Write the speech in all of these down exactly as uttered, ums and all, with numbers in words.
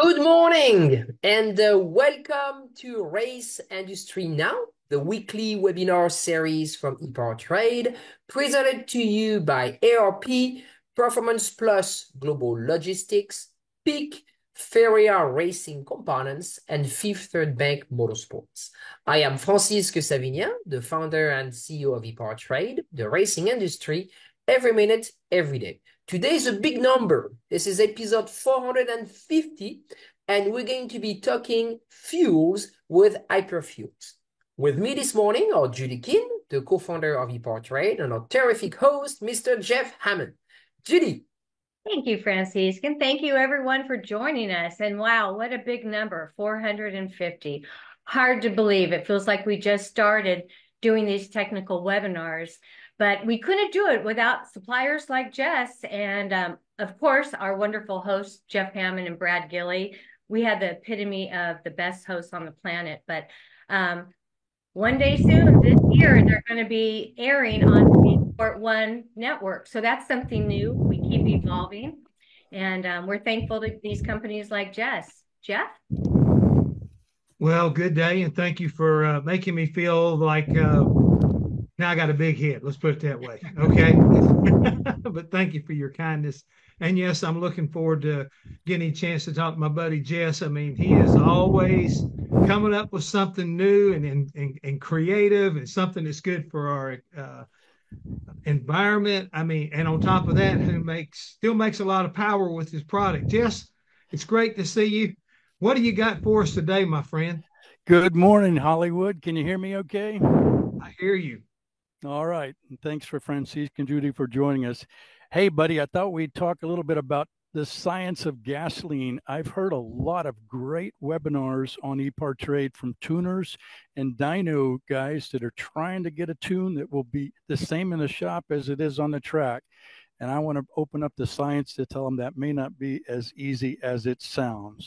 Good morning and uh, welcome to Race Industry Now, the weekly webinar series from ePowerTrade, presented to you by A R P, Performance Plus Global Logistics, Peak, Feria Racing Components, and Fifth Third Bank Motorsports. I am Francisque Savignan, the founder and C E O of ePowerTrade, the racing industry, every minute, every day. Today is a big number. This is episode four hundred fifty, and we're going to be talking fuels with Hyperfuels. With me this morning are Judy King, the co-founder of ePowerTrade, and our terrific host, Mister Jeff Hammond. Judy. Thank you, Francisque, and thank you everyone for joining us. And wow, what a big number, four hundred fifty. Hard to believe. It feels like we just started doing these technical webinars, but we couldn't do it without suppliers like Jess and, um, of course, our wonderful hosts, Jeff Hammond and Brad Gilley. We had the epitome of the best hosts on the planet, but um, one day soon this year, they're going to be airing on the Sport One network. So that's something new. We keep evolving. And um, we're thankful to these companies like Jess. Jeff? Well, good day, and thank you for uh, making me feel like uh, now I got a big head. Let's put it that way. Okay. But thank you for your kindness. And yes, I'm looking forward to getting a chance to talk to my buddy Jess. I mean, he is always coming up with something new and and, and, and creative and something that's good for our uh, environment. I mean, and on top of that, who makes still makes a lot of power with his product. Jess, it's great to see you. What do you got for us today, my friend? Good morning, Hollywood. Can you hear me okay? I hear you. All right. And thanks for Francisque and Judy for joining us. Hey, buddy, I thought we'd talk a little bit about the science of gasoline. I've heard a lot of great webinars on ePowerTrade from tuners and dyno guys that are trying to get a tune that will be the same in the shop as it is on the track. And I want to open up the science to tell them that may not be as easy as it sounds.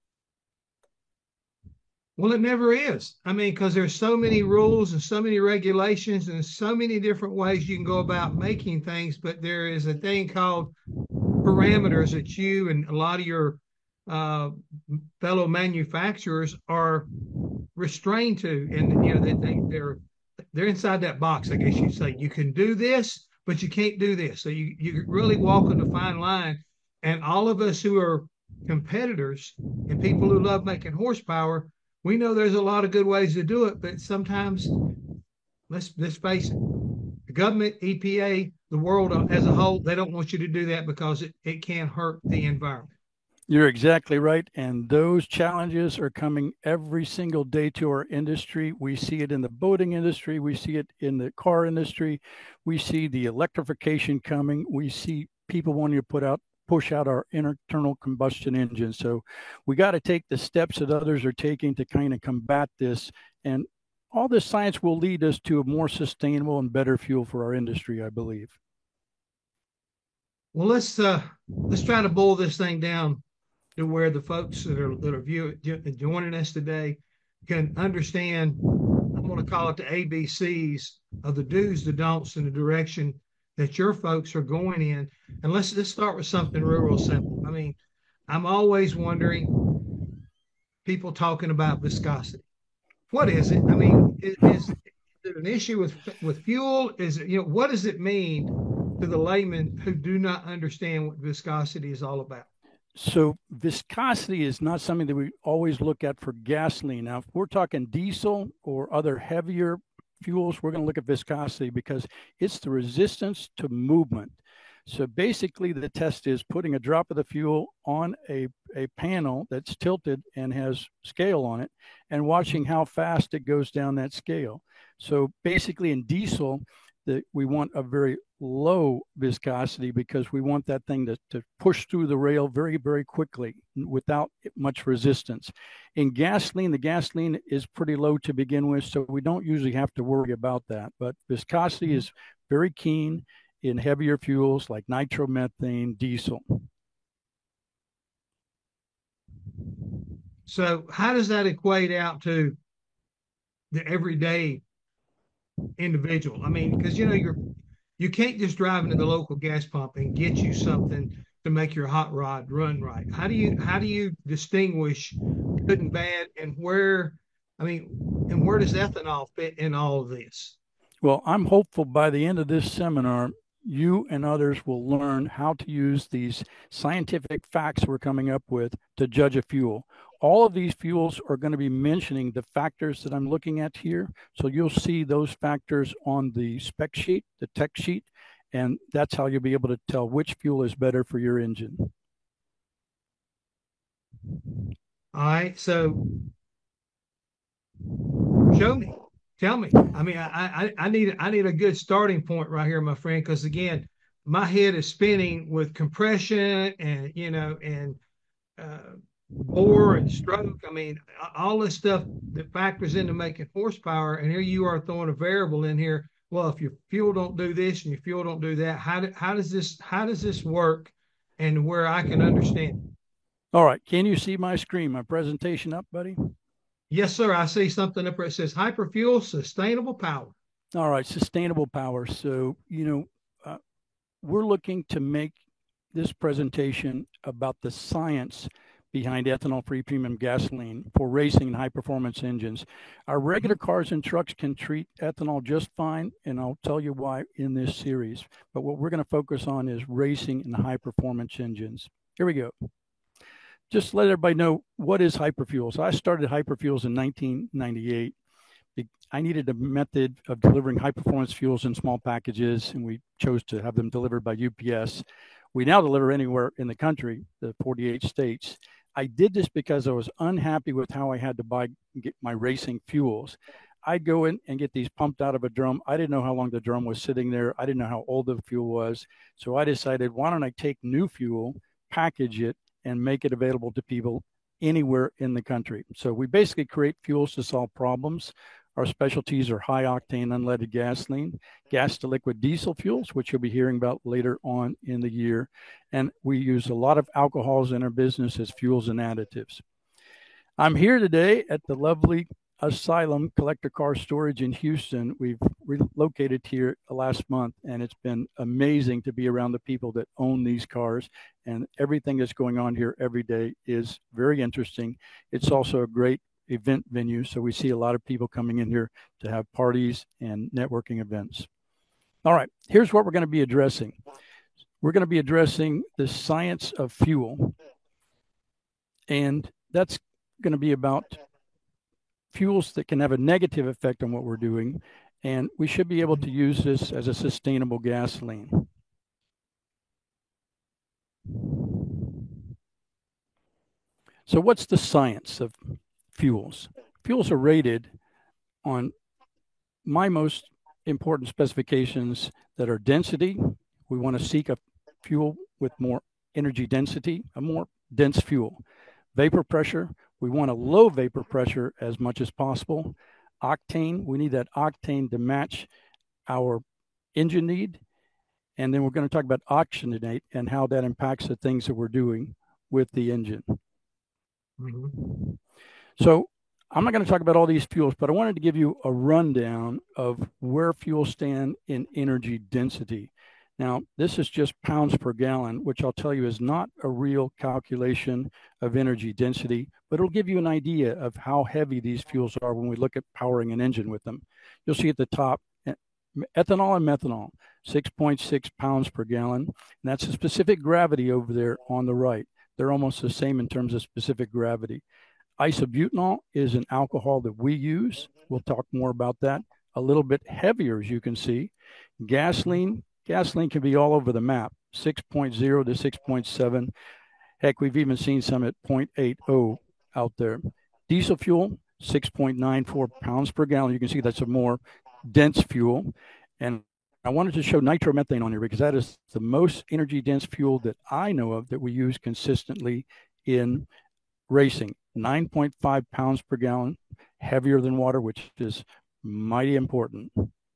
Well, it never is. I mean, because there's so many rules and so many regulations and so many different ways you can go about making things, but there is a thing called parameters that you and a lot of your uh, fellow manufacturers are restrained to, and you know they, they they're they're inside that box. I guess you say you can do this, but you can't do this. So you you really walk a fine line, and all of us who are competitors and people who love making horsepower, we know there's a lot of good ways to do it, but sometimes let's let's face it, the government, E P A, the world as a whole, they don't want you to do that because it, it can hurt the environment. You're exactly right. And those challenges are coming every single day to our industry. We see it in the boating industry. We see it in the car industry. We see the electrification coming. We see people wanting to put out push out our internal combustion engine. So we got to take the steps that others are taking to kind of combat this. And all this science will lead us to a more sustainable and better fuel for our industry, I believe. Well, let's uh, let's try to boil this thing down to where the folks that are that are viewing joining us today can understand. I'm going to call it the A B Cs of the do's, the don'ts, and the direction that your folks are going in. And let's just start with something real, real simple. I mean, I'm always wondering, people talking about viscosity. What is it? I mean, is, is it an issue with with fuel? Is it, you know, what does it mean to the layman who do not understand what viscosity is all about? So viscosity is not something that we always look at for gasoline. Now, if we're talking diesel or other heavier fuels, we're going to look at viscosity because it's the resistance to movement. So basically the test is putting a drop of the fuel on a, a panel that's tilted and has scale on it and watching how fast it goes down that scale. So basically in diesel, the, we want a very low viscosity because we want that thing to, to push through the rail very, very quickly without much resistance. In gasoline, the gasoline is pretty low to begin with, so we don't usually have to worry about that. But viscosity is very keen in heavier fuels like nitromethane, diesel. So how does that equate out to the everyday individual? I mean, because you know you're you can't just drive into the local gas pump and get you something to make your hot rod run right? How do you how do you distinguish good and bad, and where, I mean, and where does ethanol fit in all of this? Well, I'm hopeful by the end of this seminar, you and others will learn how to use these scientific facts we're coming up with to judge a fuel. All of these fuels are going to be mentioning the factors that I'm looking at here. So you'll see those factors on the spec sheet, the tech sheet, and that's how you'll be able to tell which fuel is better for your engine. All right, so show me, tell me. I mean, I I, I need I need a good starting point right here, my friend, because again, my head is spinning with compression and you know and uh, bore and stroke. I mean, all this stuff that factors into making horsepower, and here you are throwing a variable in here. Well, if your fuel don't do this and your fuel don't do that, how do, how does this how does this work, and where I can understand? All right, can you see my screen, my presentation up, buddy? Yes, sir. I see something up there that says Hyperfuel Sustainable Power. All right, sustainable power. So, you know, uh, we're looking to make this presentation about the science behind ethanol-free premium gasoline for racing and high-performance engines. Our regular cars and trucks can treat ethanol just fine, and I'll tell you why in this series. But what we're going to focus on is racing and high-performance engines. Here we go. Just let everybody know, what is Hyperfuels. I started Hyperfuels in nineteen ninety-eight. I needed a method of delivering high-performance fuels in small packages, and we chose to have them delivered by U P S. We now deliver anywhere in the country, the forty-eight states. I did this because I was unhappy with how I had to buy get my racing fuels. I'd go in and get these pumped out of a drum. I didn't know how long the drum was sitting there. I didn't know how old the fuel was. So I decided, why don't I take new fuel, package it, and make it available to people anywhere in the country. So we basically create fuels to solve problems. Our specialties are high octane unleaded gasoline, gas to liquid diesel fuels, which you'll be hearing about later on in the year. And we use a lot of alcohols in our business as fuels and additives. I'm here today at the lovely Asylum Collector Car Storage in Houston. We've relocated here last month, and it's been amazing to be around the people that own these cars, and everything that's going on here every day is very interesting. It's also a great event venue, so we see a lot of people coming in here to have parties and networking events. All right, here's what we're going to be addressing. We're going to be addressing the science of fuel, and that's going to be about fuels that can have a negative effect on what we're doing, and we should be able to use this as a sustainable gasoline. So what's the science of fuels? Fuels are rated on my most important specifications that are density. We want to seek a fuel with more energy density, a more dense fuel. Vapor pressure, we want a low vapor pressure as much as possible. Octane, we need that octane to match our engine need. And then we're going to talk about oxygenate and how that impacts the things that we're doing with the engine. Mm-hmm. So I'm not going to talk about all these fuels, but I wanted to give you a rundown of where fuels stand in energy density. Now, this is just pounds per gallon, which I'll tell you is not a real calculation of energy density, but it'll give you an idea of how heavy these fuels are when we look at powering an engine with them. You'll see at the top, ethanol and methanol, six point six pounds per gallon. And that's a specific gravity over there on the right. They're almost the same in terms of specific gravity. Isobutanol is an alcohol that we use. We'll talk more about that. A little bit heavier, as you can see. Gasoline, gasoline can be all over the map, six point zero to six point seven. Heck, we've even seen some at zero point eight zero out there. Diesel fuel, six point nine four pounds per gallon. You can see that's a more dense fuel. And I wanted to show nitromethane on here because that is the most energy dense fuel that I know of that we use consistently in racing. nine point five pounds per gallon, heavier than water, which is mighty important.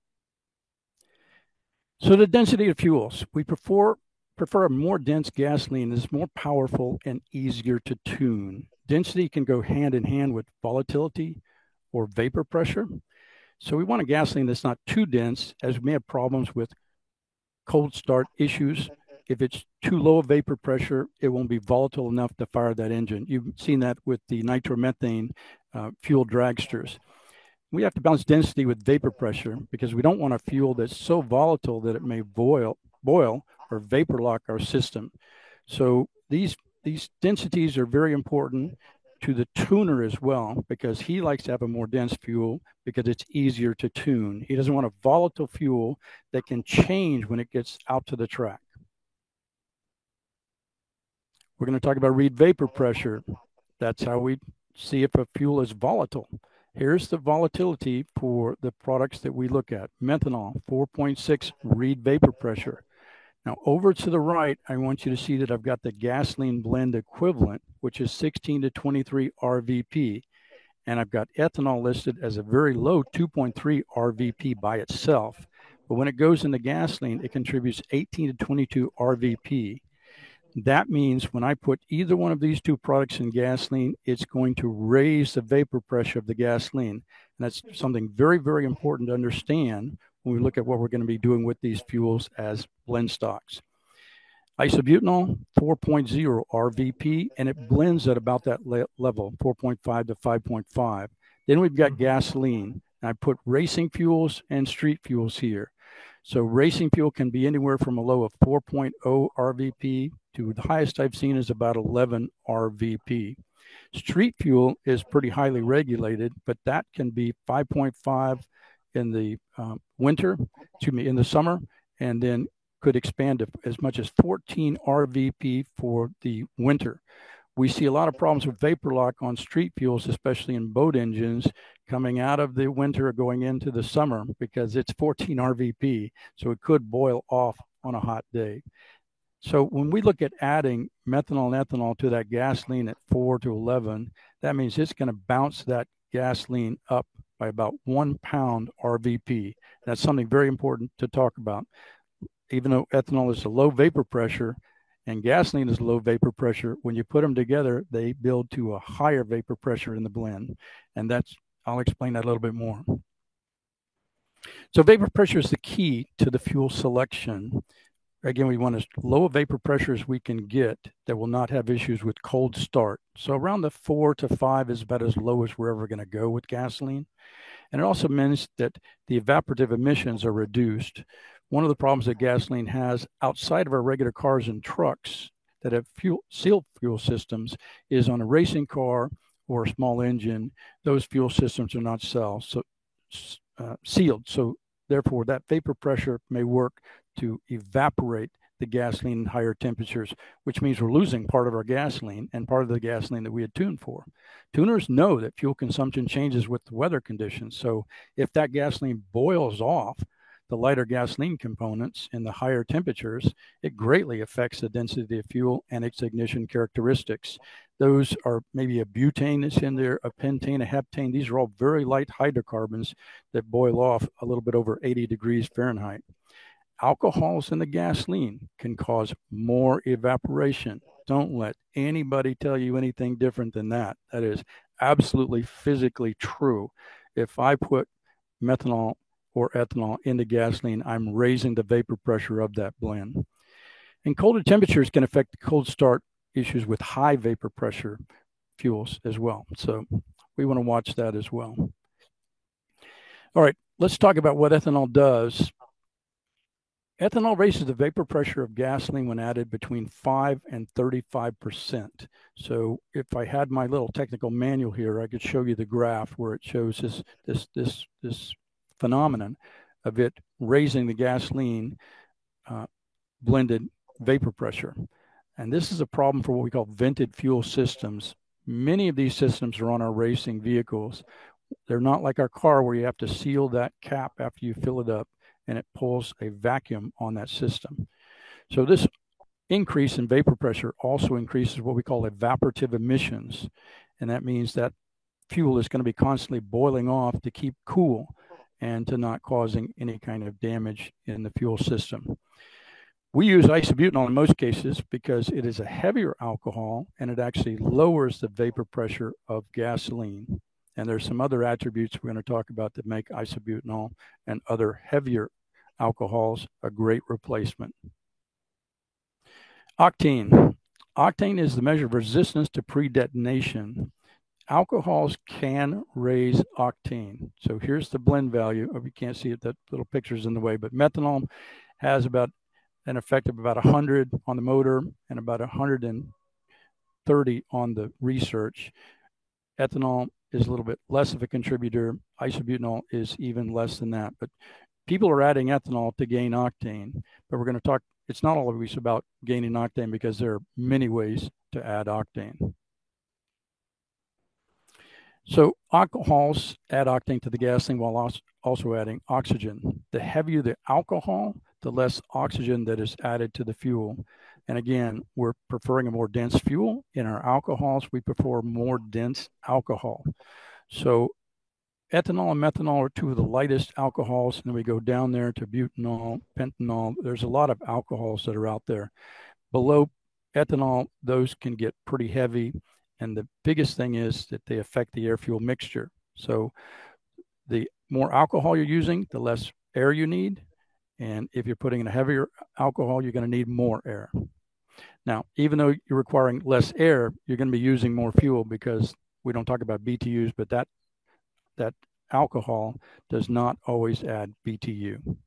So the density of fuels, we prefer, prefer a more dense gasoline that's more powerful and easier to tune. Density can go hand in hand with volatility or vapor pressure. So we want a gasoline that's not too dense, as we may have problems with cold start issues if it's too low of vapor pressure, it won't be volatile enough to fire that engine. You've seen that with the nitromethane uh, fuel dragsters. We have to balance density with vapor pressure because we don't want a fuel that's so volatile that it may boil, boil or vapor lock our system. So these, these densities are very important to the tuner as well, because he likes to have a more dense fuel because it's easier to tune. He doesn't want a volatile fuel that can change when it gets out to the track. We're going to talk about read vapor pressure. That's how we see if a fuel is volatile. Here's the volatility for the products that we look at. Methanol, four point six read vapor pressure. Now over to the right, I want you to see that I've got the gasoline blend equivalent, which is sixteen to twenty-three R V P. And I've got ethanol listed as a very low two point three R V P by itself. But when it goes into gasoline, it contributes eighteen to twenty-two R V P. That means when I put either one of these two products in gasoline, it's going to raise the vapor pressure of the gasoline. And that's something very, very important to understand when we look at what we're going to be doing with these fuels as blend stocks. Isobutanol, four point oh R V P, and it blends at about that le level, four point five to five point five. Then we've got gasoline. And I put racing fuels and street fuels here. So racing fuel can be anywhere from a low of four point oh R V P to the highest I've seen is about eleven R V P. Street fuel is pretty highly regulated, but that can be five point five in the uh, winter, excuse me, in the summer, and then could expand to as much as fourteen R V P for the winter. We see a lot of problems with vapor lock on street fuels, especially in boat engines, coming out of the winter or going into the summer because it's fourteen R V P, so it could boil off on a hot day. So when we look at adding methanol and ethanol to that gasoline at four to eleven, that means it's going to bounce that gasoline up by about one pound R V P. That's something very important to talk about. Even though ethanol is a low vapor pressure and gasoline is low vapor pressure, when you put them together, they build to a higher vapor pressure in the blend. And that's, I'll explain that a little bit more. So vapor pressure is the key to the fuel selection. Again, we want as low a vapor pressure as we can get that will not have issues with cold start. So around the four to five is about as low as we're ever going to go with gasoline. And it also means that the evaporative emissions are reduced. One of the problems that gasoline has outside of our regular cars and trucks that have fuel, sealed fuel systems is on a racing car or a small engine, those fuel systems are not sealed, so, uh, sealed. So therefore, that vapor pressure may work to evaporate the gasoline at higher temperatures, which means we're losing part of our gasoline and part of the gasoline that we had tuned for. Tuners know that fuel consumption changes with the weather conditions. So if that gasoline boils off the lighter gasoline components in the higher temperatures, it greatly affects the density of fuel and its ignition characteristics. Those are maybe a butane that's in there, a pentane, a heptane. These are all very light hydrocarbons that boil off a little bit over eighty degrees Fahrenheit. Alcohols in the gasoline can cause more evaporation. Don't let anybody tell you anything different than that. That is absolutely physically true. If I put methanol or ethanol into gasoline, I'm raising the vapor pressure of that blend. And colder temperatures can affect the cold start issues with high vapor pressure fuels as well. So we want to watch that as well. All right, let's talk about what ethanol does. Ethanol raises the vapor pressure of gasoline when added between five and thirty-five percent. So if I had my little technical manual here, I could show you the graph where it shows this, this, this, this phenomenon of it raising the gasoline uh, blended vapor pressure. And this is a problem for what we call vented fuel systems. Many of these systems are on our racing vehicles. They're not like our car where you have to seal that cap after you fill it up, and it pulls a vacuum on that system. So this increase in vapor pressure also increases what we call evaporative emissions. And that means that fuel is going to be constantly boiling off to keep cool and to not causing any kind of damage in the fuel system. We use isobutanol in most cases because it is a heavier alcohol and it actually lowers the vapor pressure of gasoline. And there's some other attributes we're going to talk about that make isobutanol and other heavier alcohols a great replacement. Octane. Octane is the measure of resistance to pre-detonation. Alcohols can raise octane. So here's the blend value. Oh, you can't see it, that little picture's in the way, but methanol has about an effect of about one hundred on the motor and about one hundred thirty on the research. Ethanol is a little bit less of a contributor. Isobutanol is even less than that. But people are adding ethanol to gain octane. But we're going to talk, it's not always about gaining octane because there are many ways to add octane. So alcohols add octane to the gasoline while also adding oxygen. The heavier the alcohol, the less oxygen that is added to the fuel. And again, we're preferring a more dense fuel. In our alcohols, we prefer more dense alcohol. So ethanol and methanol are two of the lightest alcohols. And then we go down there to butanol, pentanol. There's a lot of alcohols that are out there. Below ethanol, those can get pretty heavy. And the biggest thing is that they affect the air-fuel mixture. So the more alcohol you're using, the less air you need. And if you're putting in a heavier alcohol, you're going to need more air. Now, even though you're requiring less air, you're going to be using more fuel because we don't talk about B T Us, but that, that alcohol does not always add B T U.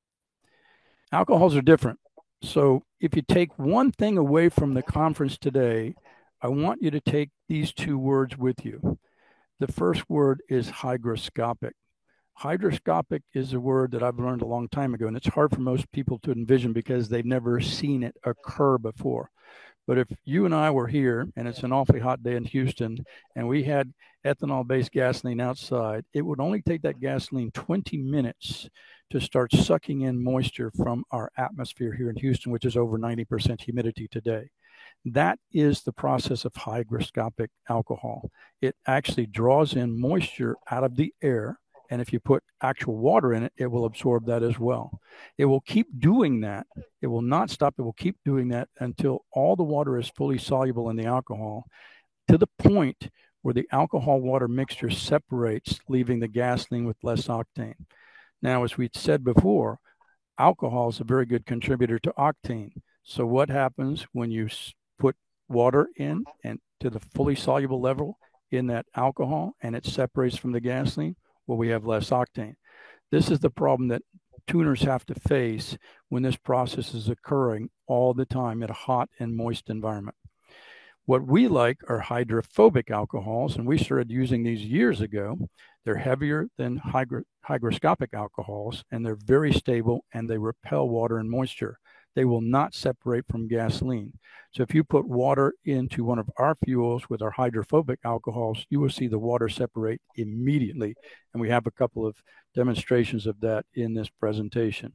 Alcohols are different. So if you take one thing away from the conference today, I want you to take these two words with you. The first word is hygroscopic. Hygroscopic is a word that I've learned a long time ago, and it's hard for most people to envision because they've never seen it occur before. But if you and I were here, and it's an awfully hot day in Houston, and we had ethanol-based gasoline outside, it would only take that gasoline twenty minutes to start sucking in moisture from our atmosphere here in Houston, which is over ninety percent humidity today. That is the process of hygroscopic alcohol. It actually draws in moisture out of the air. And if you put actual water in it, it will absorb that as well. It will keep doing that. It will not stop. It will keep doing that until all the water is fully soluble in the alcohol, to the point where the alcohol-water mixture separates, leaving the gasoline with less octane. Now, as we said before, alcohol is a very good contributor to octane. So what happens when you put water in and to the fully soluble level in that alcohol and it separates from the gasoline? Well, we have less octane. This is the problem that tuners have to face when this process is occurring all the time in a hot and moist environment. What we like are hydrophobic alcohols, and we started using these years ago. They're heavier than hygro hygroscopic alcohols, and they're very stable, and they repel water and moisture. They will not separate from gasoline. So if you put water into one of our fuels with our hydrophobic alcohols, you will see the water separate immediately. And we have a couple of demonstrations of that in this presentation.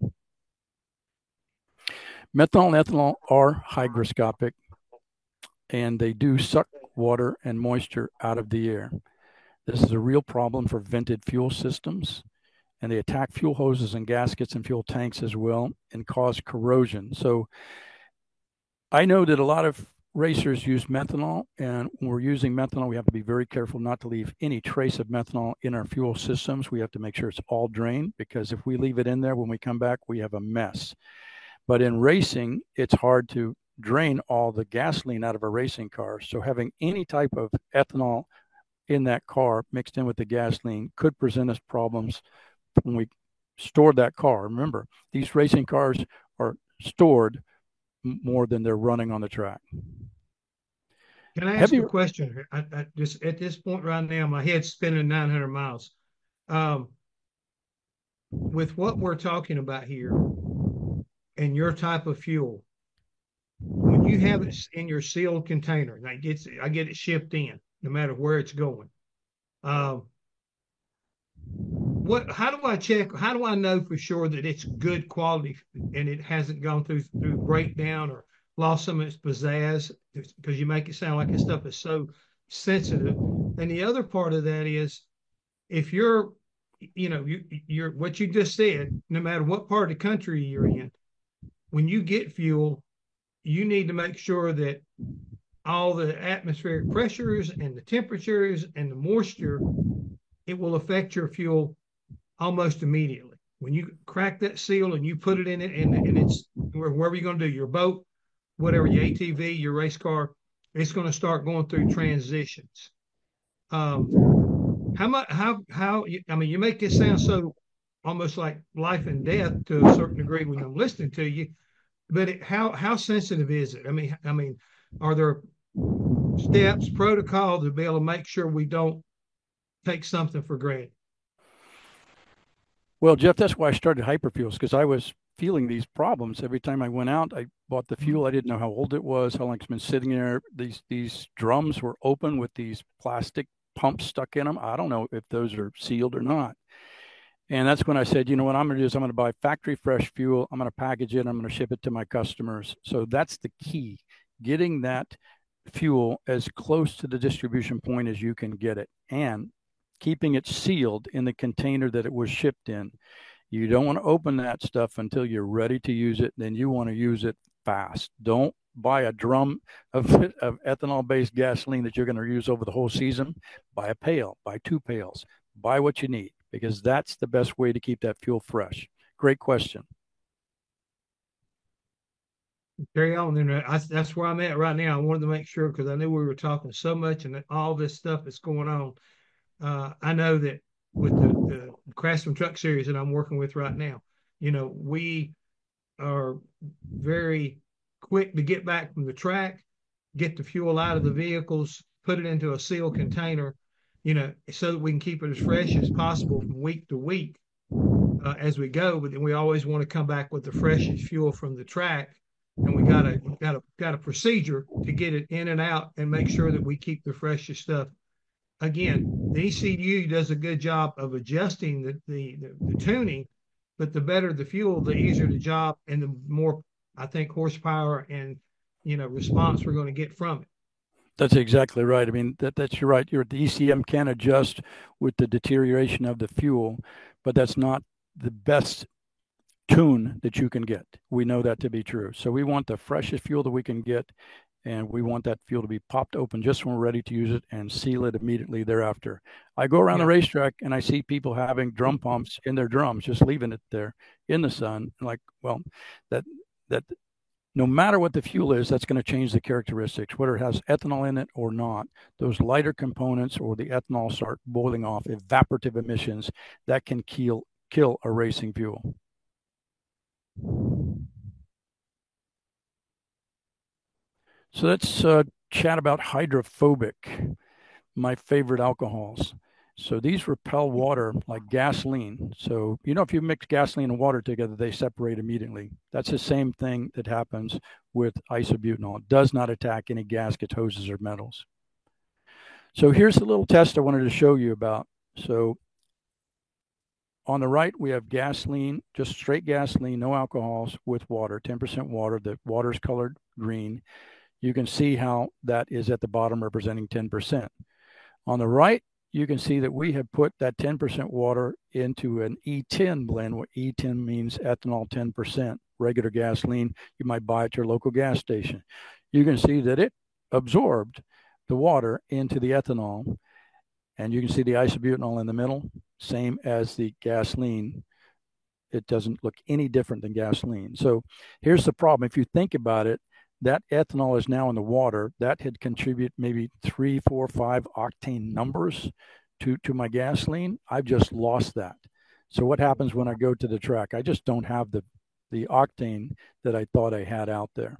Methanol and ethanol are hygroscopic, and they do suck water and moisture out of the air. This is a real problem for vented fuel systems, and they attack fuel hoses and gaskets and fuel tanks as well and cause corrosion. So I know that a lot of racers use methanol, and when we're using methanol, we have to be very careful not to leave any trace of methanol in our fuel systems. We have to make sure it's all drained, because if we leave it in there, when we come back, we have a mess. But in racing, it's hard to drain all the gasoline out of a racing car. So having any type of ethanol in that car mixed in with the gasoline could present us problems when we store that car. Remember, these racing cars are stored more than they're running on the track. Can I ask Heavy... you a question? I, I just at this point right now, my head's spinning nine hundred miles. Um, with what we're talking about here and your type of fuel, when you have it in your sealed container, and I get I get it shipped in, no matter where it's going. Um, what? How do I check? How do I know for sure that it's good quality and it hasn't gone through through breakdown or lost some of its pizzazz? Because you make it sound like this stuff is so sensitive. And the other part of that is, if you're, you know, you you're what you just said, no matter what part of the country you're in, when you get fuel, you need to make sure that all the atmospheric pressures and the temperatures and the moisture, it will affect your fuel almost immediately. When you crack that seal and you put it in it, and, and it's wherever you're going to do your boat, whatever your A T V, your race car, it's going to start going through transitions. Um, how much? How how? I mean, you make this sound so almost like life and death to a certain degree when I'm listening to you. But it, how how sensitive is it? I mean, I mean, are there steps, protocol to be able to make sure we don't take something for granted? Well, Jeff, that's why I started Hyperfuels, because I was feeling these problems every time I went out. I bought the fuel. I didn't know how old it was, how long it's been sitting there. These these drums were open with these plastic pumps stuck in them. I don't know if those are sealed or not. And that's when I said, you know what I'm going to do is I'm going to buy factory fresh fuel. I'm going to package it. I'm going to ship it to my customers. So that's the key, getting that fuel as close to the distribution point as you can get it, and keeping it sealed in the container that it was shipped in. You don't want to open that stuff until you're ready to use it. Then you want to use it fast. Don't buy a drum of, of ethanol-based gasoline that you're going to use over the whole season. Buy a pail, buy two pails, buy what you need, because that's the best way to keep that fuel fresh. Great question. Carry on then. I, that's where I'm at right now. I wanted to make sure, because I knew we were talking so much and all this stuff that's going on. Uh, I know that with the, the Craftsman Truck Series that I'm working with right now, you know, we are very quick to get back from the track, get the fuel out of the vehicles, put it into a sealed container, you know, so that we can keep it as fresh as possible from week to week uh, as we go. But then we always want to come back with the freshest fuel from the track, and we got a got a got a procedure to get it in and out and make sure that we keep the freshest stuff. Again, the E C U does a good job of adjusting the, the, the, the tuning, but the better the fuel, the easier the job, and the more, I think, horsepower and, you know, response we're going to get from it. That's exactly right. I mean, that, that's you're right. You're, the E C M can adjust with the deterioration of the fuel, but that's not the best tune that you can get. We know that to be true. So we want the freshest fuel that we can get, and we want that fuel to be popped open just when we're ready to use it and seal it immediately thereafter. I go around yeah. the racetrack and I see people having drum pumps in their drums, just leaving it there in the sun. Like, well, that that no matter what the fuel is, that's going to change the characteristics, whether it has ethanol in it or not. Those lighter components or the ethanol start boiling off, evaporative emissions that can kill kill a racing fuel. So let's uh, chat about hydrophobic, my favorite alcohols. So these repel water like gasoline. So, you know, if you mix gasoline and water together, they separate immediately. That's the same thing that happens with isobutanol. It does not attack any gaskets, hoses, or metals. So here's a little test I wanted to show you about. So on the right, we have gasoline, just straight gasoline, no alcohols with water, ten percent water. The water is colored green. You can see how that is at the bottom representing ten percent. On the right, you can see that we have put that ten percent water into an E ten blend, where E ten means ethanol ten percent, regular gasoline you might buy at your local gas station. You can see that it absorbed the water into the ethanol, and you can see the isobutanol in the middle, same as the gasoline. It doesn't look any different than gasoline. So here's the problem. If you think about it, that ethanol is now in the water. That had contributed maybe three, four, five octane numbers to, to my gasoline. I've just lost that. So what happens when I go to the track? I just don't have the, the octane that I thought I had out there.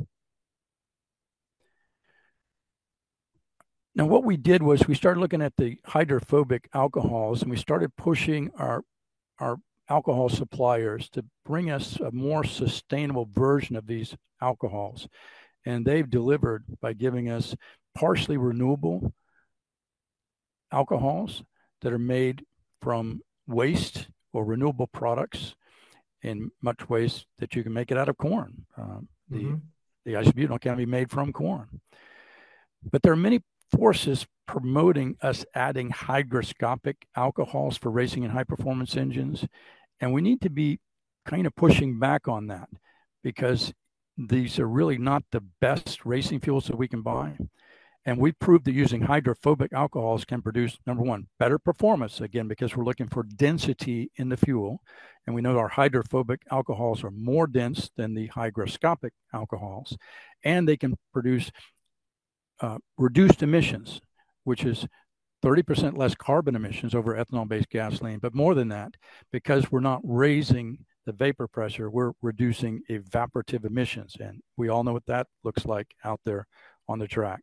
Now, what we did was we started looking at the hydrophobic alcohols, and we started pushing our, our alcohol suppliers to bring us a more sustainable version of these alcohols. And they've delivered by giving us partially renewable alcohols that are made from waste or renewable products, in much ways that you can make it out of corn. Um, the, mm-hmm. the isobutanol can be made from corn. But there are many forces promoting us adding hygroscopic alcohols for racing and high performance engines. And we need to be kind of pushing back on that, because these are really not the best racing fuels that we can buy. And we proved that using hydrophobic alcohols can produce, number one, better performance, again, because we're looking for density in the fuel. And we know our hydrophobic alcohols are more dense than the hygroscopic alcohols. And they can produce uh, reduced emissions, which is thirty percent less carbon emissions over ethanol-based gasoline. But more than that, because we're not raising the vapor pressure, we're reducing evaporative emissions. And we all know what that looks like out there on the track.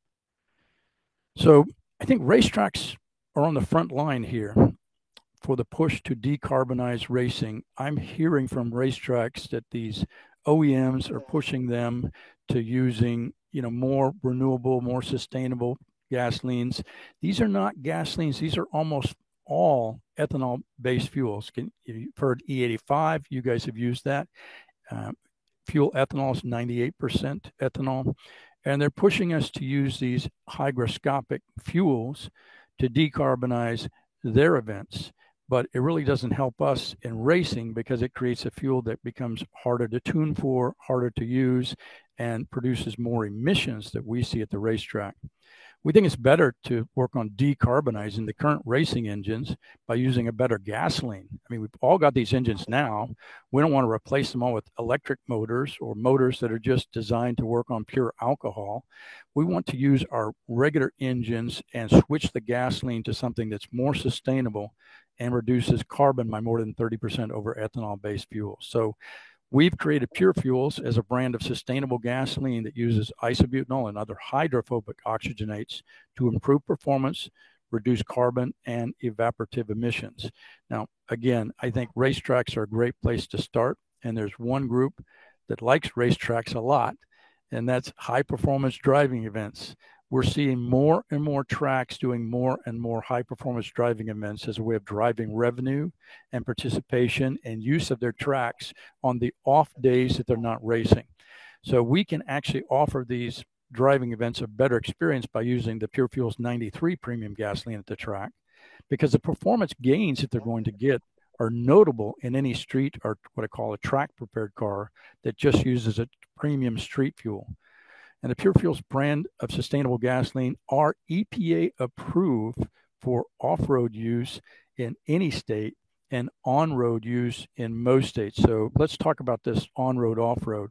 So I think racetracks are on the front line here for the push to decarbonize racing. I'm hearing from racetracks that these O E Ms are pushing them to using, you know, more renewable, more sustainable gasolines. These are not gasolines. These are almost all ethanol-based fuels. Can, you've heard E eighty-five. You guys have used that. Uh, fuel ethanol is ninety-eight percent ethanol. And they're pushing us to use these hygroscopic fuels to decarbonize their events. But it really doesn't help us in racing because it creates a fuel that becomes harder to tune for, harder to use, and produces more emissions that we see at the racetrack. We think it's better to work on decarbonizing the current racing engines by using a better gasoline. I mean, we've all got these engines now. We don't want to replace them all with electric motors or motors that are just designed to work on pure alcohol. We want to use our regular engines and switch the gasoline to something that's more sustainable and reduces carbon by more than thirty percent over ethanol-based fuels. So we've created Pure Fuels as a brand of sustainable gasoline that uses isobutanol and other hydrophobic oxygenates to improve performance, reduce carbon, and evaporative emissions. Now, again, I think racetracks are a great place to start. And there's one group that likes racetracks a lot, and that's high-performance driving events. We're seeing more and more tracks doing more and more high-performance driving events as a way of driving revenue and participation and use of their tracks on the off days that they're not racing. So we can actually offer these driving events a better experience by using the Pure Fuels ninety-three premium gasoline at the track, because the performance gains that they're going to get are notable in any street or what I call a track-prepared car that just uses a premium street fuel. And the Pure Fuels brand of sustainable gasoline are E P A approved for off-road use in any state and on-road use in most states. So let's talk about this on-road, off-road.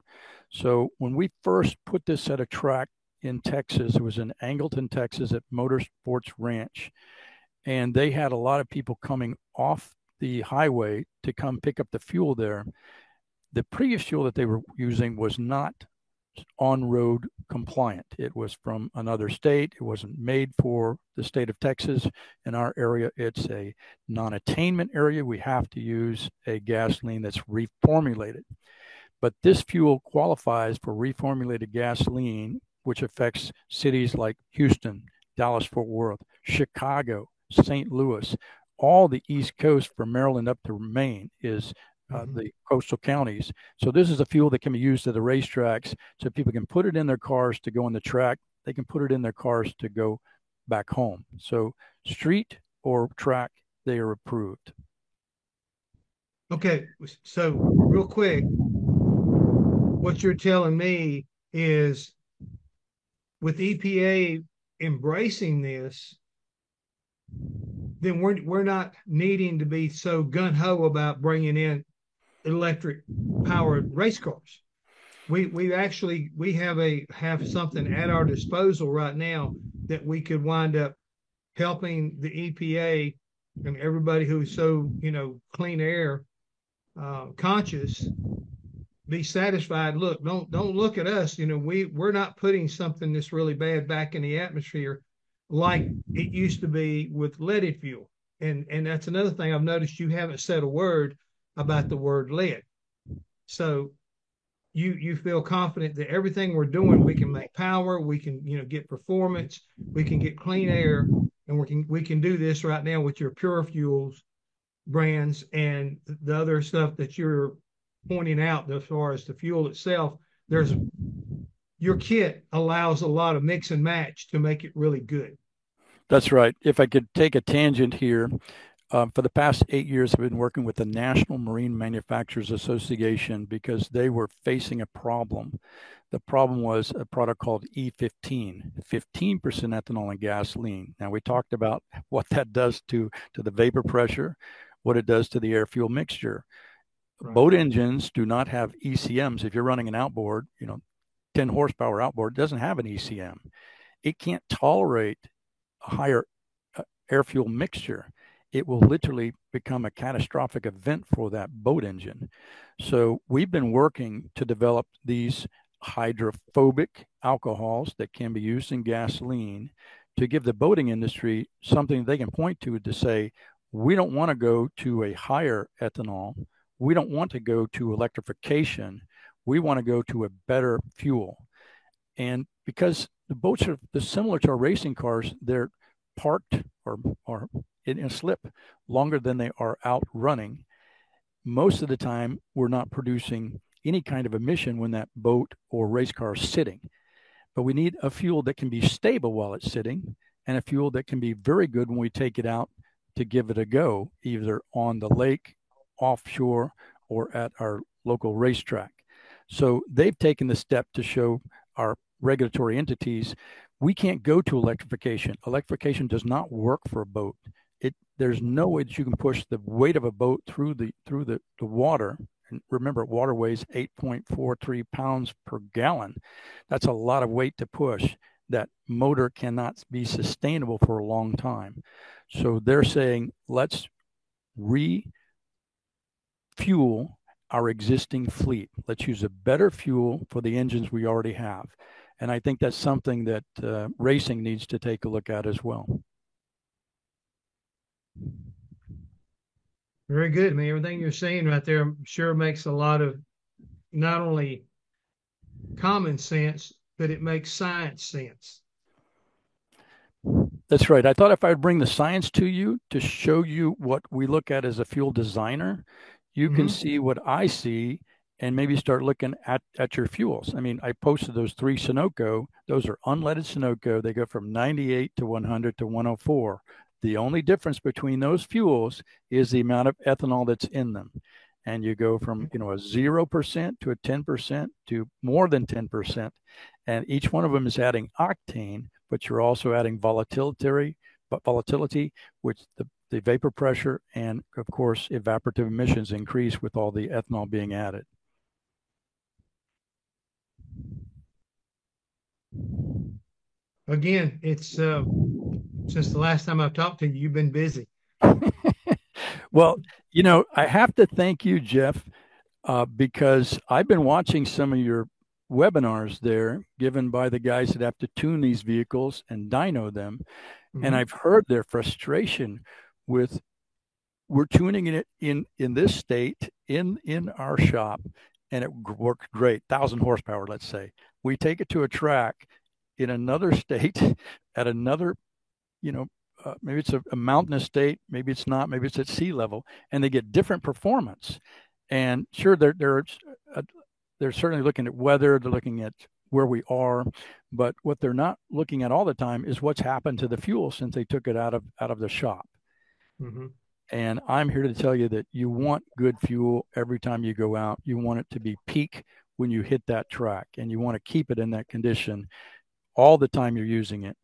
So when we first put this at a track in Texas, it was in Angleton, Texas at Motorsports Ranch. And they had a lot of people coming off the highway to come pick up the fuel there. The previous fuel that they were using was not on-road compliant. It was from another state. It wasn't made for the state of Texas. In our area, it's a non-attainment area. We have to use a gasoline that's reformulated. But this fuel qualifies for reformulated gasoline, which affects cities like Houston, Dallas-Fort Worth, Chicago, Saint Louis. All the East Coast from Maryland up to Maine is Uh, mm-hmm. the coastal counties. So this is a fuel that can be used at the racetracks, so people can put it in their cars to go on the track. They can put it in their cars to go back home. So street or track, they are approved. Okay, so real quick, what you're telling me is with E P A embracing this, then we're, we're not needing to be so gung-ho about bringing in electric powered race cars. We we actually we have a have something at our disposal right now that we could wind up helping the E P A and everybody who's so, you know, clean air uh, conscious be satisfied. Look, don't don't look at us. You know, we we're not putting something that's really bad back in the atmosphere like it used to be with leaded fuel. And and that's another thing I've noticed. You haven't said a word about the word lead. So you you feel confident that everything we're doing, we can make power, we can, you know, get performance, we can get clean air, and we can we can do this right now with your Pure Fuels brands and the other stuff that you're pointing out as far as the fuel itself. There's your kit allows a lot of mix and match to make it really good. That's right. If I could take a tangent here, Um, for the past eight years, I've been working with the National Marine Manufacturers Association because they were facing a problem. The problem was a product called E fifteen, fifteen percent ethanol in gasoline. Now, we talked about what that does to, to the vapor pressure, what it does to the air fuel mixture. Right. Boat engines do not have E C Ms. If you're running an outboard, you know, ten horsepower outboard, doesn't have an E C M. It can't tolerate a higher uh, air fuel mixture. It will literally become a catastrophic event for that boat engine. So we've been working to develop these hydrophobic alcohols that can be used in gasoline to give the boating industry something they can point to to say, we don't want to go to a higher ethanol. We don't want to go to electrification. We want to go to a better fuel. And because the boats are similar to our racing cars, they're parked or, or in a slip longer than they are out running. Most of the time, we're not producing any kind of emission when that boat or race car is sitting. But we need a fuel that can be stable while it's sitting and a fuel that can be very good when we take it out to give it a go, either on the lake, offshore, or at our local racetrack. So they've taken the step to show our regulatory entities we can't go to electrification. Electrification does not work for a boat. It there's no way that you can push the weight of a boat through the through the, the water. And remember, water weighs eight point four three pounds per gallon. That's a lot of weight to push. That motor cannot be sustainable for a long time. So they're saying, let's refuel our existing fleet. Let's use a better fuel for the engines we already have. And I think that's something that uh, racing needs to take a look at as well. Very good. I mean, everything you're saying right there sure makes a lot of not only common sense, but it makes science sense. That's right. I thought if I would bring the science to you to show you what we look at as a fuel designer, you mm-hmm. can see what I see and maybe start looking at, at your fuels. I mean, I posted those three Sunoco. Those are unleaded Sunoco. They go from ninety-eight to one hundred to one oh four. The only difference between those fuels is the amount of ethanol that's in them. And you go from, you know, a zero percent to a ten percent to more than ten percent. And each one of them is adding octane, but you're also adding volatility, but volatility, which the, the vapor pressure and, of course, evaporative emissions increase with all the ethanol being added. Again, it's uh, since the last time I've talked to you, you've been busy. Well, you know, I have to thank you, Jeff, uh, because I've been watching some of your webinars there given by the guys that have to tune these vehicles and dyno them. Mm-hmm. And I've heard their frustration with, we're tuning it in, in this state, in, in our shop, and it worked great, one thousand horsepower, let's say. We take it to a track in another state at another, you know, uh, maybe it's a, a mountainous state, maybe it's not, maybe it's at sea level, and they get different performance. And sure, they're, they're, uh, they're certainly looking at weather, they're looking at where we are, but what they're not looking at all the time is what's happened to the fuel since they took it out of, out of the shop. Mm-hmm. And I'm here to tell you that you want good fuel every time you go out. You want it to be peak when you hit that track, and you want to keep it in that condition all the time you're using it.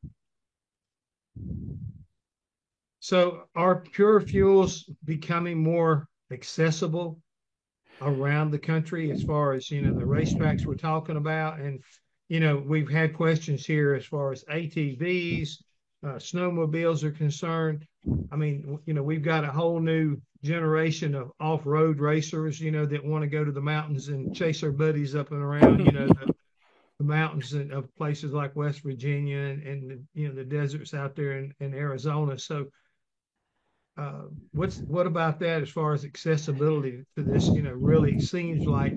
So are pure fuels becoming more accessible around the country as far as, you know, the racetracks we're talking about? And, you know, we've had questions here as far as A T Vs, uh, snowmobiles are concerned. I mean, you know, we've got a whole new generation of off-road racers, you know, that want to go to the mountains and chase their buddies up and around, you know, the, the mountains of places like West Virginia and, and you know, the deserts out there in, in Arizona. So uh, what's what about that as far as accessibility to this, you know, really seems like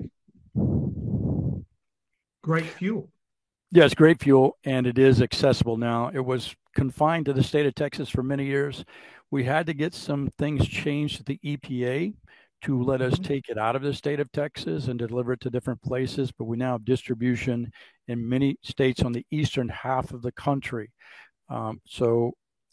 great fuel. Yeah, it's great fuel, and it is accessible now. It was confined to the state of Texas for many years. We had to get some things changed at the E P A to let us take it out of the state of Texas and deliver it to different places, but we now have distribution in many states on the eastern half of the country. Um, so it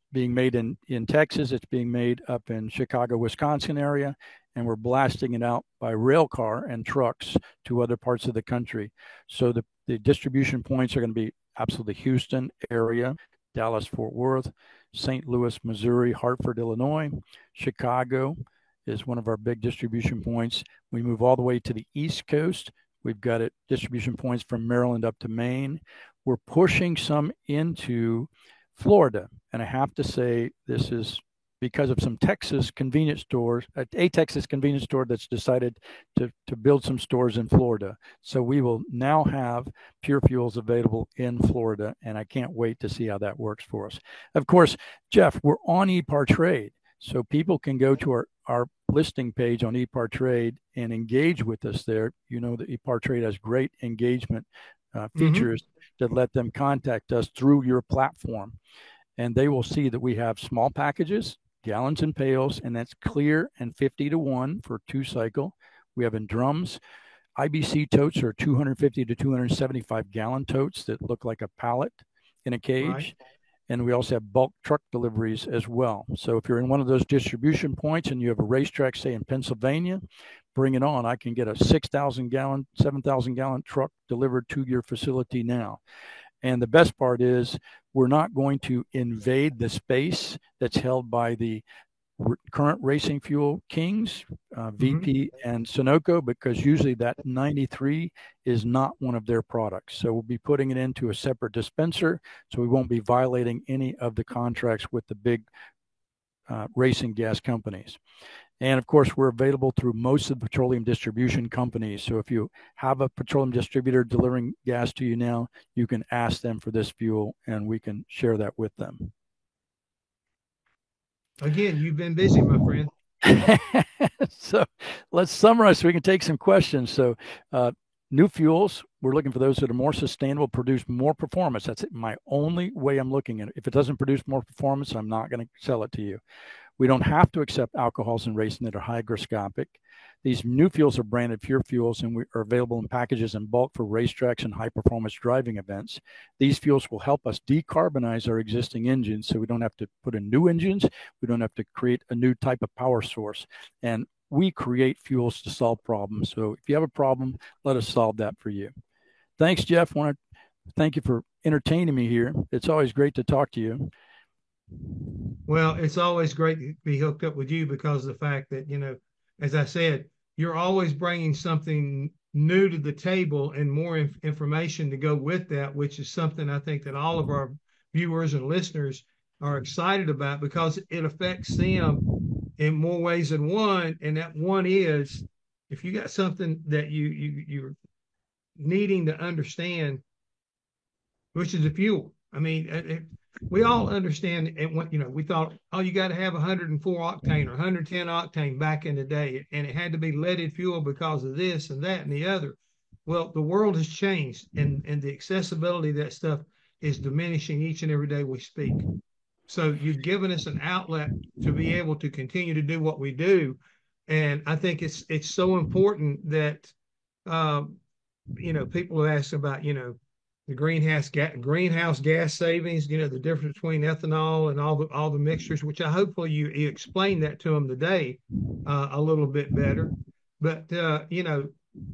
being made in, in Texas. It's being made up in Chicago, Wisconsin area, and we're blasting it out by rail car and trucks to other parts of the country. So the, the distribution points are going to be absolutely Houston area, Dallas, Fort Worth, Saint Louis, Missouri, Hartford, Illinois, Chicago is one of our big distribution points. We move all the way to the East Coast. We've got it distribution points from Maryland up to Maine. We're pushing some into Florida. And I have to say, this is because of some Texas convenience stores, a Texas convenience store that's decided to, to build some stores in Florida. So we will now have Pure Fuels available in Florida, and I can't wait to see how that works for us. Of course, Jeff, we're on ePartrade, so people can go to our, our listing page on ePartrade and engage with us there. You know that ePartrade has great engagement uh, features mm-hmm. that let them contact us through your platform. And they will see that we have small packages, gallons and pails, and that's clear and fifty to one for two cycle. We have in drums. I B C totes are two hundred fifty to two hundred seventy-five gallon totes that look like a pallet in a cage. Right. And we also have bulk truck deliveries as well. So if you're in one of those distribution points and you have a racetrack, say in Pennsylvania, bring it on. I can get a six thousand gallon, seven thousand gallon truck delivered to your facility now. And the best part is we're not going to invade the space that's held by the r- current racing fuel kings, uh, V P mm-hmm. and Sunoco, because usually that ninety-three is not one of their products. So we'll be putting it into a separate dispenser, so we won't be violating any of the contracts with the big uh, racing gas companies. And of course, we're available through most of the petroleum distribution companies. So if you have a petroleum distributor delivering gas to you now, you can ask them for this fuel and we can share that with them. Again, you've been busy, my friend. So let's summarize so we can take some questions. So uh, new fuels, we're looking for those that are more sustainable, produce more performance. That's my only way I'm looking at it. If it doesn't produce more performance, I'm not going to sell it to you. We don't have to accept alcohols in racing that are hygroscopic. These new fuels are branded Pure Fuels and we are available in packages in bulk for racetracks and high-performance driving events. These fuels will help us decarbonize our existing engines so we don't have to put in new engines. We don't have to create a new type of power source. And we create fuels to solve problems. So if you have a problem, let us solve that for you. Thanks, Jeff. I want to thank you for entertaining me here. It's always great to talk to you. Well, it's always great to be hooked up with you because of the fact that, you know, as I said, you're always bringing something new to the table and more inf- information to go with that, which is something I think that all of our viewers and listeners are excited about because it affects them in more ways than one. And that one is if you got something that you, you, you're needing to understand, which is the fuel. I mean, it, we all understand it. When, you know, we thought, oh, you got to have one hundred four octane or one hundred ten octane back in the day, and it had to be leaded fuel because of this and that and the other. Well, the world has changed, and and the accessibility of that stuff is diminishing each and every day we speak. So you've given us an outlet to be able to continue to do what we do, and I think it's it's so important that, um, you know, people have asked about, you know, the greenhouse ga- greenhouse gas savings, you know, the difference between ethanol and all the all the mixtures, which I hopefully you, you explained that to them today uh, a little bit better. But uh, you know,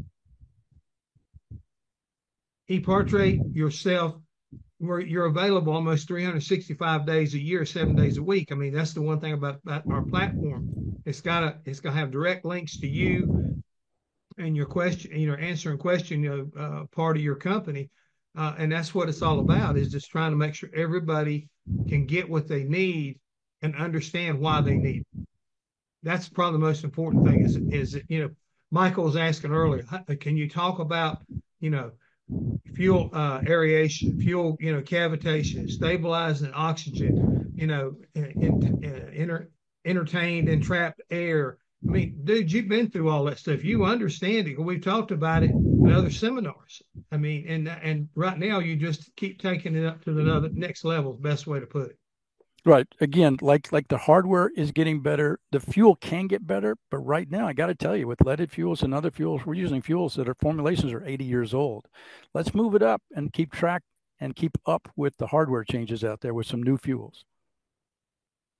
ePartrade yourself, where you're available almost three hundred sixty-five days a year, seven days a week. I mean, that's the one thing about, about our platform. It's gotta it's gonna have direct links to you and your question, you know, answering question, you know, uh, part of your company. Uh, and that's what it's all about, is just trying to make sure everybody can get what they need and understand why they need it. That's probably the most important thing is, is you know, Michael was asking earlier, can you talk about, you know, fuel uh, aeration, fuel, you know, cavitation, stabilizing oxygen, you know, in, in, inter, entertained and trapped air. I mean, dude, you've been through all that stuff. You understand it. We've talked about it in other seminars. I mean, and and right now you just keep taking it up to the other, next level, best way to put it. Right. Again, like like the hardware is getting better. The fuel can get better. But right now, I got to tell you, with leaded fuels and other fuels, we're using fuels that are formulations are eighty years old. Let's move it up and keep track and keep up with the hardware changes out there with some new fuels.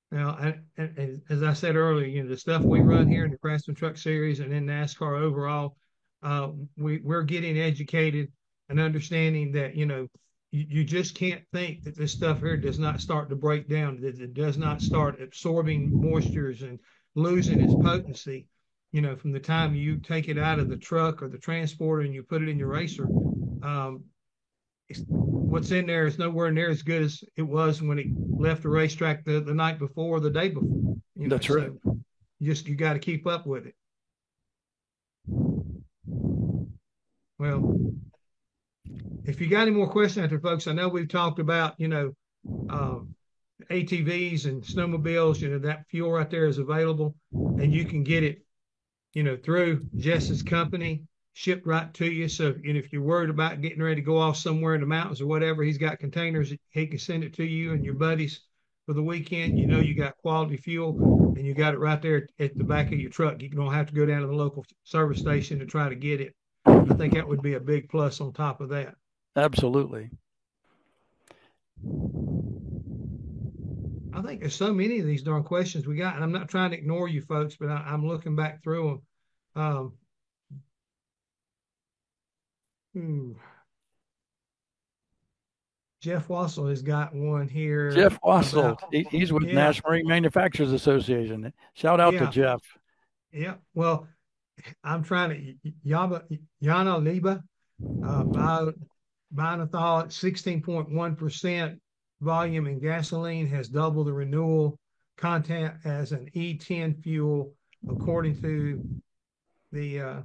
Now, and, and, and as I said earlier, you know, the stuff we run here in the Craftsman Truck Series and in NASCAR overall, uh, we, we're getting educated and understanding that, you know, you, you just can't think that this stuff here does not start to break down, that it does not start absorbing moistures and losing its potency, you know, from the time you take it out of the truck or the transporter and you put it in your racer. Um, what's in there is nowhere near as good as it was when it left the racetrack the, the night before or the day before. You know, That's right. so you just you got to keep up with it. Well, if you got any more questions out there, folks, I know we've talked about, you know, um, A T Vs and snowmobiles. You know, that fuel right there is available, and you can get it, you know, through Jess's company, shipped right to you. So, and if you're worried about getting ready to go off somewhere in the mountains or whatever, he's got containers. He can send it to you and your buddies for the weekend. You know, you got quality fuel and you got it right there at the back of your truck. You don't have to go down to the local service station to try to get it. I think that would be a big plus on top of that. Absolutely. I think there's so many of these darn questions we got, and I'm not trying to ignore you folks, but I, I'm looking back through them. Um, hmm. Jeff Wassel has got one here. Jeff Wassel, about, he, he's with yeah. National Marine Manufacturers Association. Shout out yeah. to Jeff. Yeah. Well, I'm trying to Yaba Yana Liba, uh, bio, Bionethanol at sixteen point one percent volume in gasoline has double the renewal content as an E ten fuel, according to the uh,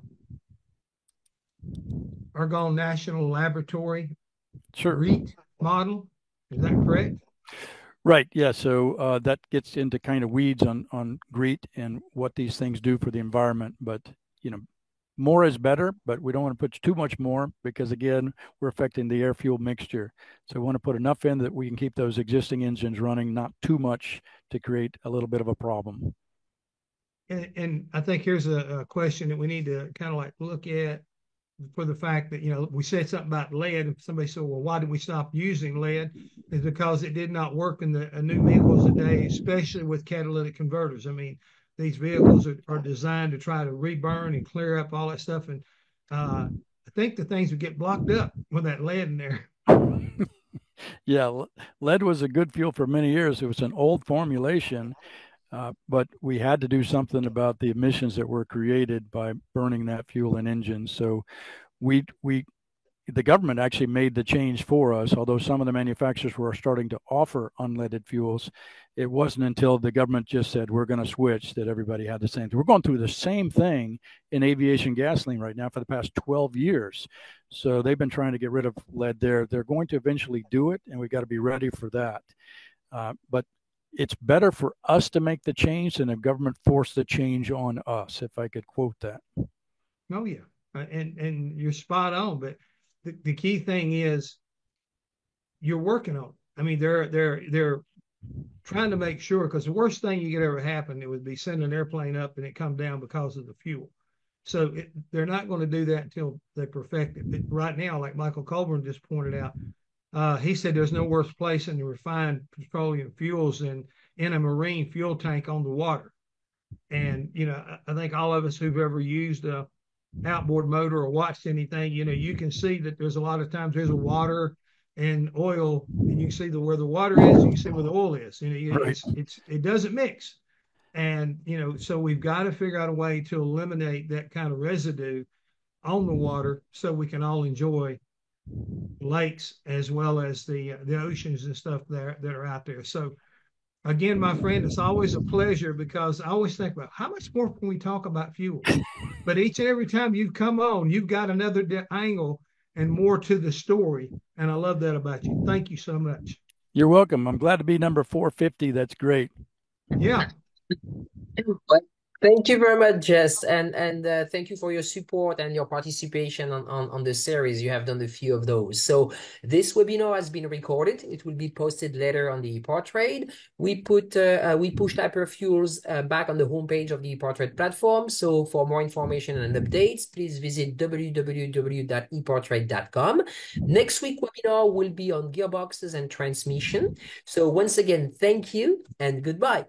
Argonne National Laboratory Sure. REAT model. Is that correct? Right. Yeah. So uh, that gets into kind of weeds on on GREET and what these things do for the environment. But you know, more is better, but we don't want to put too much more because again, we're affecting the air fuel mixture. So we want to put enough in that we can keep those existing engines running, not too much to create a little bit of a problem. And, and I think here's a, a question that we need to kind of like look at for the fact that, you know, we said something about lead, and somebody said, well, why did we stop using lead? Is because it did not work in the uh, new vehicles today, especially with catalytic converters. I mean, these vehicles are, are designed to try to reburn and clear up all that stuff. And uh, I think the things would get blocked up with that lead in there. Yeah, lead was a good fuel for many years. It was an old formulation, uh, but we had to do something about the emissions that were created by burning that fuel in engines. So we we the government actually made the change for us, although some of the manufacturers were starting to offer unleaded fuels. It wasn't until the government just said, we're going to switch, that everybody had the same thing. We're going through the same thing in aviation gasoline right now for the past twelve years. So they've been trying to get rid of lead there. They're going to eventually do it, and we've got to be ready for that. Uh, but it's better for us to make the change than the government force the change on us, if I could quote that. Oh, yeah. And, and you're spot on, but The, the key thing is you're working on it. I mean, they're they're they're trying to make sure, because the worst thing you could ever happen, it would be send an airplane up and it come down because of the fuel. So it, they're not going to do that until they perfect it. But right now, like Michael Colburn just pointed out, uh, he said there's no worse place in the refined petroleum fuels than in a marine fuel tank on the water. And, you know, I think all of us who've ever used a outboard motor or watched anything, you know, you can see that there's a lot of times there's a water and oil, and you can see the where the water is, you can see where the oil is. You know, Right. it's it's it doesn't mix, and you know, so we've got to figure out a way to eliminate that kind of residue on the water, so we can all enjoy lakes as well as the the oceans and stuff there that are out there. So again, my friend, it's always a pleasure, because I always think about how much more can we talk about fuel? But each and every time you've come on, you've got another angle and more to the story. And I love that about you. Thank you so much. You're welcome. I'm glad to be number four fifty. That's great. Yeah. Thank you very much, Jess, and and uh, thank you for your support and your participation on, on on the series. You have done a few of those. So this webinar has been recorded. It will be posted later on the ePartrade. We put uh, uh, we pushed Hyperfuels uh, back on the homepage of the ePartrade platform. So for more information and updates, please visit w w w dot e partrade dot com. Next week webinar will be on gearboxes and transmission. So once again, thank you and goodbye.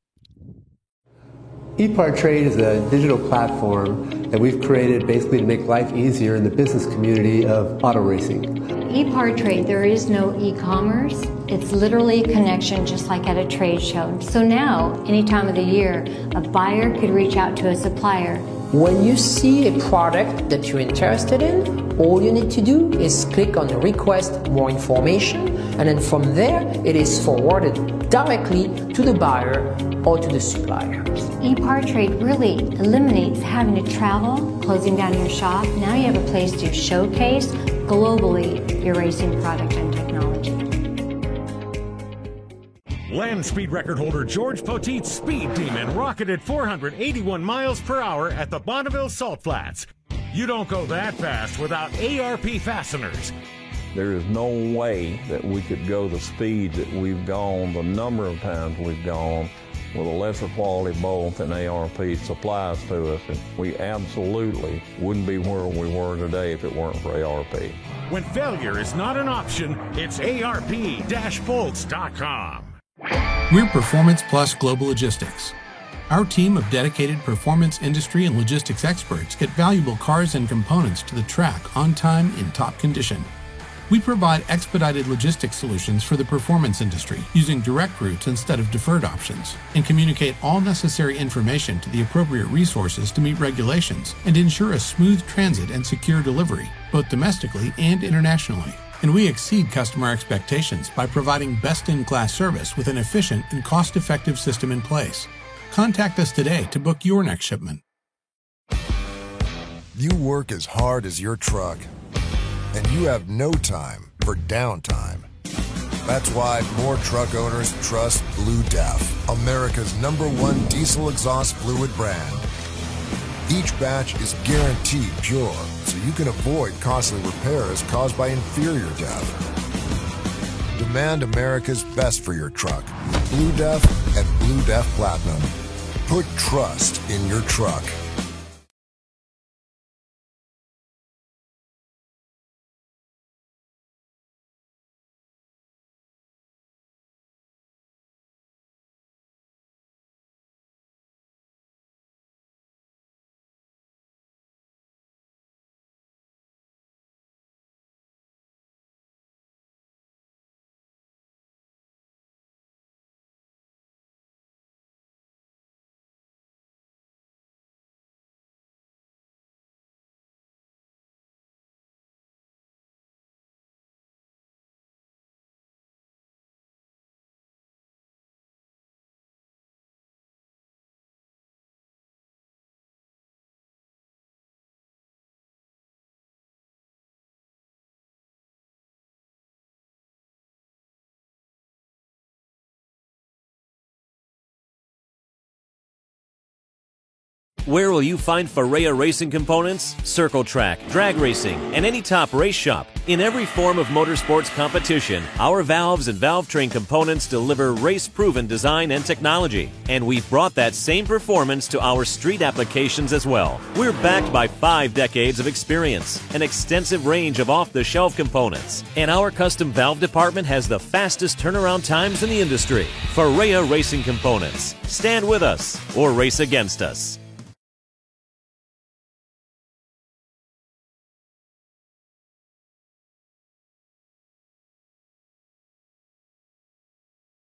ePartrade is a digital platform that we've created basically to make life easier in the business community of auto racing. ePartrade, there is no e-commerce. It's literally a connection just like at a trade show. So now, any time of the year, a buyer could reach out to a supplier. When you see a product that you're interested in, all you need to do is click on request more information, and then from there it is forwarded directly to the buyer or to the supplier. ePartrade really eliminates having to travel, closing down your shop. Now you have a place to showcase globally your racing product and technology. Land speed record holder George Poteet's Speed Demon rocketed four hundred eighty-one miles per hour at the Bonneville Salt Flats. You don't go that fast without A R P fasteners. There is no way that we could go the speed that we've gone, the number of times we've gone, with a lesser quality bolt than A R P supplies to us. And we absolutely wouldn't be where we were today if it weren't for A R P. When failure is not an option, it's A R P bolts dot com. We're Performance Plus Global Logistics. Our team of dedicated performance industry and logistics experts get valuable cars and components to the track on time in top condition. We provide expedited logistics solutions for the performance industry using direct routes instead of deferred options, and communicate all necessary information to the appropriate resources to meet regulations and ensure a smooth transit and secure delivery, both domestically and internationally. And we exceed customer expectations by providing best-in-class service with an efficient and cost-effective system in place. Contact us today to book your next shipment. You work as hard as your truck, and you have no time for downtime. That's why more truck owners trust Blue Def, America's number one diesel exhaust fluid brand. Each batch is guaranteed pure, so you can avoid costly repairs caused by inferior D E F. Demand America's best for your truck. Blue Def and Blue Def Platinum. Put trust in your truck. Where will you find Farea Racing components? Circle Track, drag racing, and any top race shop. In every form of motorsports competition, our valves and valve train components deliver race-proven design and technology. And we've brought that same performance to our street applications as well. We're backed by five decades of experience, an extensive range of off-the-shelf components, and our custom valve department has the fastest turnaround times in the industry. Farea Racing Components. Stand with us or race against us.